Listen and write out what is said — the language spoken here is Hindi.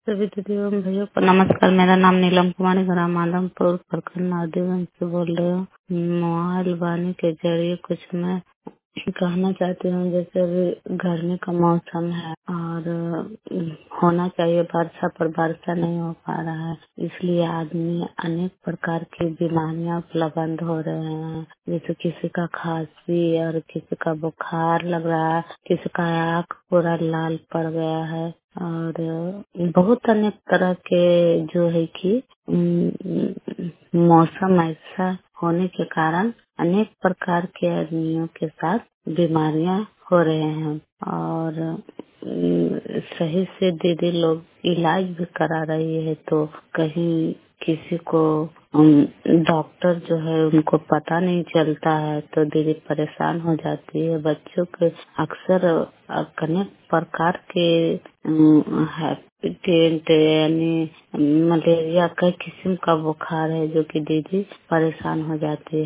सभी दीदी एवं भैया को नमस्कार। मेरा नाम नीलम कुमारी, ग्राम आदमपुर, प्रखंड नौदेवन से बोल रही हूँ। मोबाइल वाणी के जरिए कुछ मैं कहना चाहती हूँ। जैसे अभी गर्मी का मौसम है और होना चाहिए वर्षा, पर वर्षा नहीं हो पा रहा है, इसलिए आदमी अनेक प्रकार की बीमारियां उपलब्ध हो रहे हैं। जैसे किसी का खांसी और किसी का बुखार लग रहा है, किसी का आँख पूरा लाल पड़ गया है और बहुत अनेक तरह के जो है कि मौसम ऐसा होने के कारण अनेक प्रकार के आदमियों के साथ बीमारियां हो रहे हैं और सही से दीदी लोग इलाज भी करा रही है, तो कहीं किसी को डॉक्टर जो है उनको पता नहीं चलता है तो दीदी परेशान हो जाती है। बच्चों के अक्सर अनेक प्रकार के हेपेटाइटिस यानी मलेरिया कई किस्म का बुखार है जो कि दीदी परेशान हो जाती है।